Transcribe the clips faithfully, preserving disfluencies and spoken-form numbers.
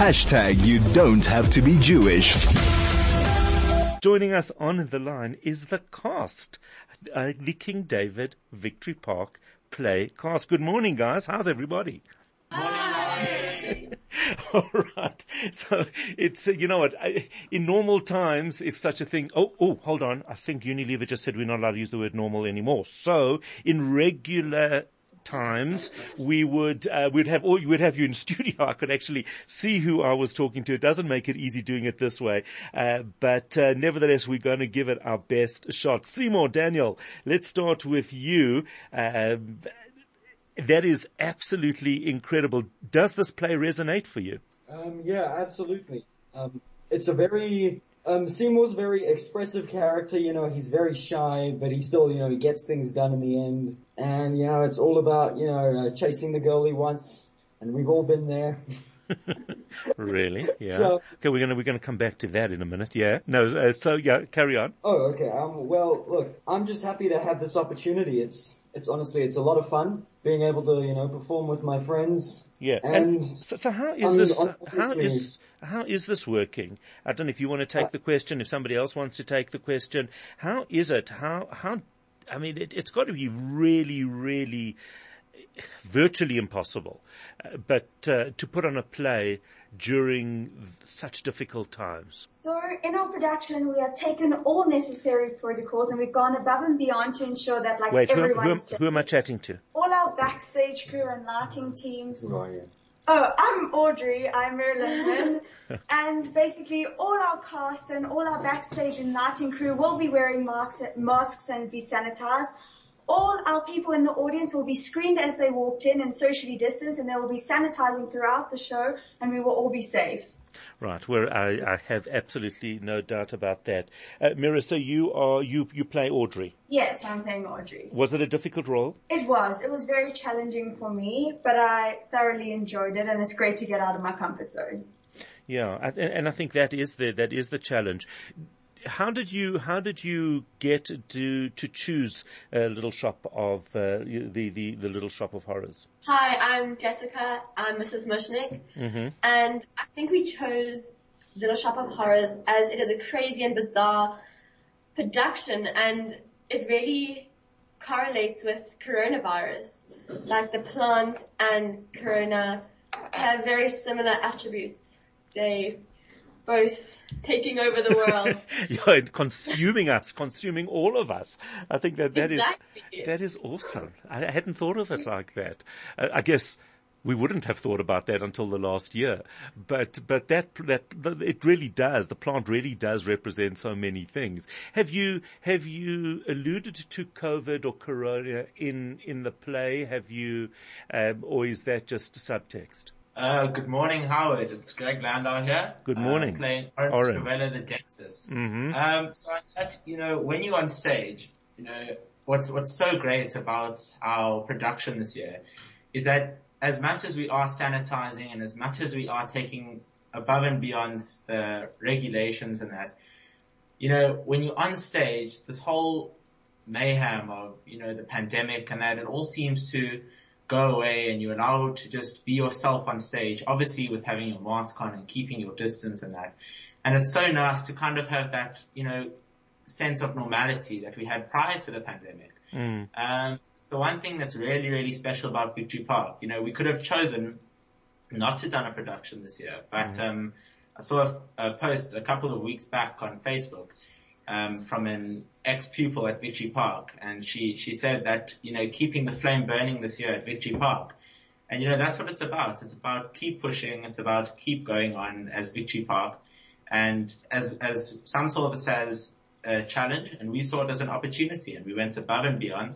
Hashtag you don't have to be Jewish. Joining us on the line is the cast, uh, the King David Victory Park play cast. Good morning, guys. How's everybody? Hi. All right. So it's, uh, you know what, I, in normal times, if such a thing, oh, oh, hold on. I think Unilever just said we're not allowed to use the word normal anymore. So in regular times we would uh, we'd have or we'd have you in studio. I could actually see who I was talking to. It doesn't make it easy doing it this way, uh, but uh, nevertheless we're going to give it our best shot. Seymour, Daniel, let's start with you. Uh, that is absolutely incredible. Does this play resonate for you? Um, yeah, absolutely. Um, it's a very Um, Seymour's a very expressive character, you know, he's very shy, but he still, you know, he gets things done in the end. And, you know, it's all about, you know, uh, chasing the girl he wants, and we've all been there. Really? Yeah. So, okay, we're gonna, we're gonna come back to that in a minute, yeah. No, uh, so yeah, carry on. Oh, okay. Um, well, look, I'm just happy to have this opportunity. It's, it's honestly, it's a lot of fun being able to, you know, perform with my friends. Yeah. And, and so, so how is I mean, this, how obviously- is, how is this working? I don't know if you want to take Uh, the question, if somebody else wants to take the question. How is it? How, how, I mean, it, it's got to be really, really virtually impossible, uh, but, uh, to put on a play during such difficult times. So in our production, we have taken all necessary protocols and we've gone above and beyond to ensure that like Wait, who, who, everyone's who am I chatting to? all our backstage crew and lighting teams. Oh, yeah. Oh, I'm Audrey, I'm Marilyn, and basically all our cast and all our backstage and lighting crew will be wearing masks, masks and be sanitized. All our people in the audience will be screened as they walked in and socially distanced, and they will be sanitizing throughout the show, and we will all be safe. Right, where I, I have absolutely no doubt about that. Uh, Marissa, you are, you, you play Audrey. Yes, I'm playing Audrey. Was it a difficult role? It was. It was very challenging for me, but I thoroughly enjoyed it, and it's great to get out of my comfort zone. Yeah, I, and I think that is the, that is the challenge. How did you, how did you get to, to choose a Little Shop of, uh, the, the, the Little Shop of Horrors? Hi, I'm Jessica. I'm Missus Mushnick. Mm-hmm. And I think we chose Little Shop of Horrors as it is a crazy and bizarre production, and it really correlates with coronavirus. Like the plant and corona have very similar attributes. They both taking over the world. Yeah, and consuming us, consuming all of us. I think that that Exactly. is, that is awesome. I hadn't thought of it like that. Uh, I guess we wouldn't have thought about that until the last year. But, but that, that, it really does, the plant really does represent so many things. Have you, have you alluded to COVID or corona in, in the play? Have you, um, or is that just subtext? Uh, good morning, Howard. It's Greg Landau here. Good morning. Uh, playing Oren Oren. Scrivella, the dentist. Mm-hmm. Um, so I thought, you know, when you're on stage, you know, what's, what's so great about our production this year is that as much as we are sanitizing and as much as we are taking above and beyond the regulations and that, you know, when you're on stage, this whole mayhem of, you know, the pandemic and that, it all seems to go away and you're allowed to just be yourself on stage, obviously with having your mask on and keeping your distance and that. And it's so nice to kind of have that, you know, sense of normality that we had prior to the pandemic. Mm. Um, it's the one thing that's really, really special about Victory Park. You know, we could have chosen not to done a production this year, but, mm. um, I saw a, a post a couple of weeks back on Facebook Um, from an ex-pupil at Victory Park, and she, she said that, you know, keeping the flame burning this year at Victory Park. And, you know, that's what it's about. It's about keep pushing. It's about keep going on as Victory Park. And as, as some saw this as a challenge, and we saw it as an opportunity, and we went above and beyond.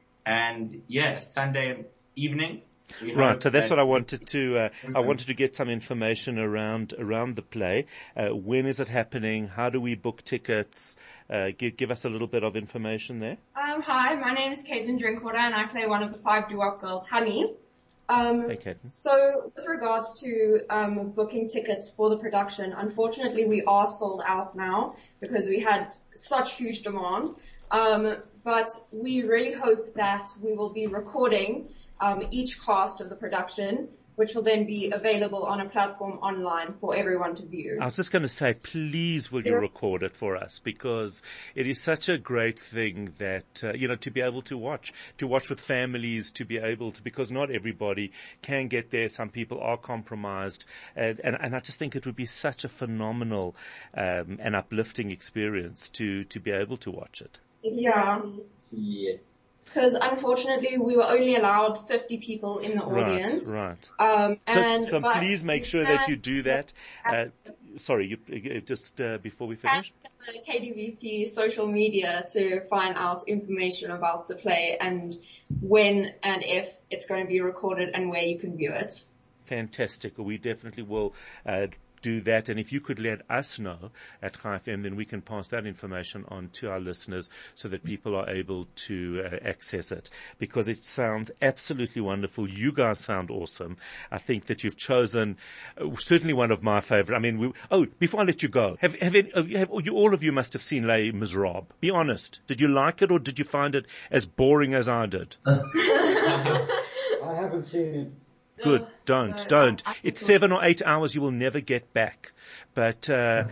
And, yeah, Sunday evening, we Right, so that's that what I wanted to, uh, I wanted to get some information around, around the play. Uh, when is it happening? How do we book tickets? Uh, give, give us a little bit of information there. Um, hi, my name is Caitlin Drinkwater and I play one of the five doo-wop girls, Honey. Um, Hey, Caitlin. so with regards to, um, booking tickets for the production, unfortunately we are sold out now because we had such huge demand. Um, but we really hope that we will be recording Um, each cast of the production which will then be available on a platform online for everyone to view. I was just going to say, please will you record it for us, because it is such a great thing that, uh, you know, to be able to watch, to watch with families, to be able to, because not everybody can get there. Some people are compromised. And, and, and I just think it would be such a phenomenal um, and uplifting experience to, to be able to watch it. Exactly. Yeah. Because unfortunately we were only allowed fifty people in the audience. Right, right. Um, so, and, so but please make sure that you do that. Uh, sorry, you, just uh, before we finish. The K D V P social media to find out information about the play and when and if it's going to be recorded and where you can view it. Fantastic. We definitely will uh, do that. And if you could let us know at Chai F M, then we can pass that information on to our listeners so that people are able to uh, access it, because it sounds absolutely wonderful. You guys sound awesome. I think that you've chosen uh, certainly one of my favorite. I mean, we, oh, before I let you go, have, have, it, have, have you, all of you must have seen Les Miserables. Be honest. Did you like it, or did you find it as boring as I did? I haven't seen it. Good. Don't, no, don't. I, I it's seven or eight hours you will never get back. But, uh,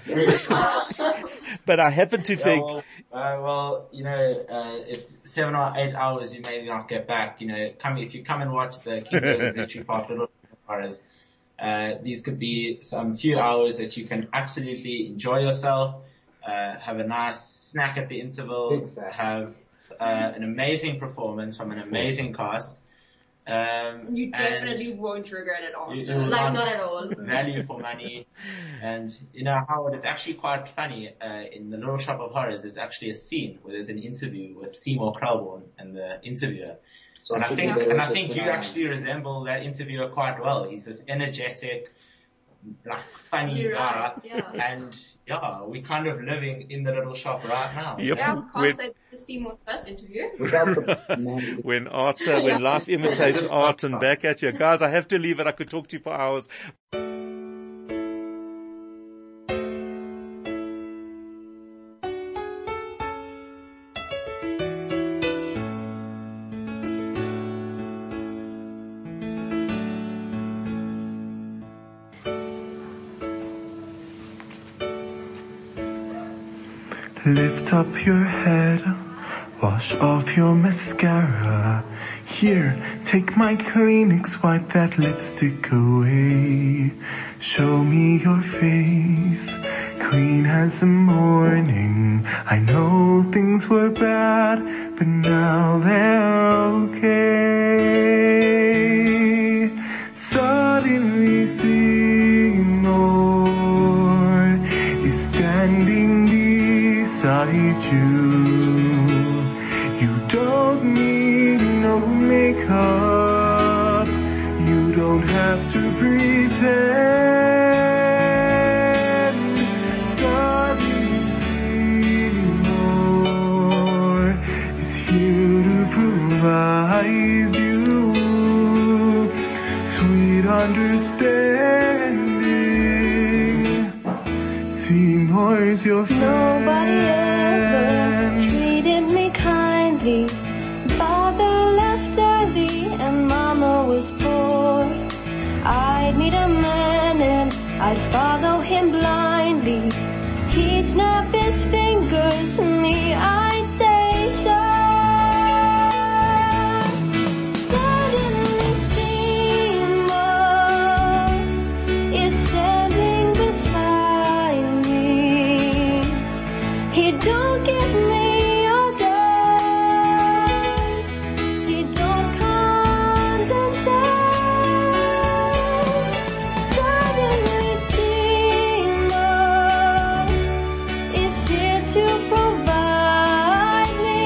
but I happen to think. Yeah, well, uh, well, you know, uh, if seven or eight hours you may not get back, you know, come, if you come and watch the Kingdom of Victory Path Little Horrors, uh, these could be some few hours that you can absolutely enjoy yourself, uh, have a nice snack at the interval, have, uh, an amazing performance from an amazing cast. Um, you definitely won't regret it all. You, you like not at all. Value for money. And you know, Howard, it's actually quite funny, uh, in the Little Shop of Horrors, there's actually a scene where there's an interview with Seymour Krelborn and the interviewer. So and I think, and I think you actually resemble that interviewer quite well. He's this energetic, like funny You're guy. right, yeah. And yeah, we're kind of living in the little shop right now. Yep. Yeah, I can't when, say this is Seymour's first interview. when art, uh, when life imitates art, and back at you. Guys, I have to leave it. I could talk to you for hours. Lift up your head, wash off your mascara. Here, take my Kleenex, wipe that lipstick away. Show me your face, clean as the morning. I know things were bad, but now they're okay. Suddenly Seymour is standing beside you. You don't need no makeup. You don't have to pretend. Suddenly Seymour is here to provide you sweet understanding. Seymour's your friend. Nobody ever treated me kindly. Father left early and mama was poor. I'd meet a man and I'd follow him blindly. He'd snap his fingers, me I'd say sure. Suddenly Seymour is standing beside me. He don't give me orders. He don't condescend. Suddenly Seymour is here to provide me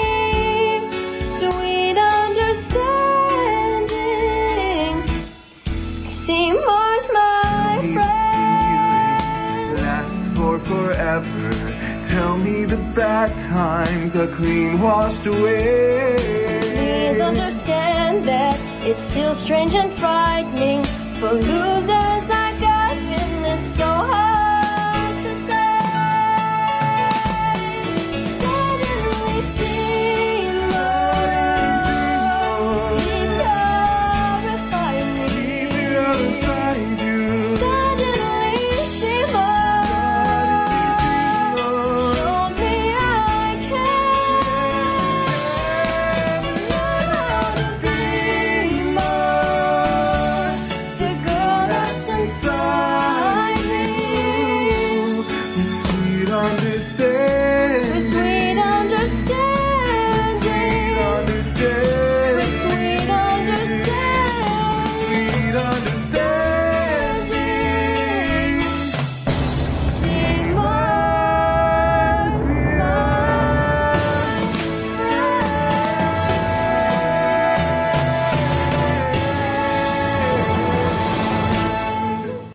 sweet understanding. Seymour's my friend. Lasts for forever. Tell me the bad times are clean washed away. Please understand that it's still strange and frightening for losers.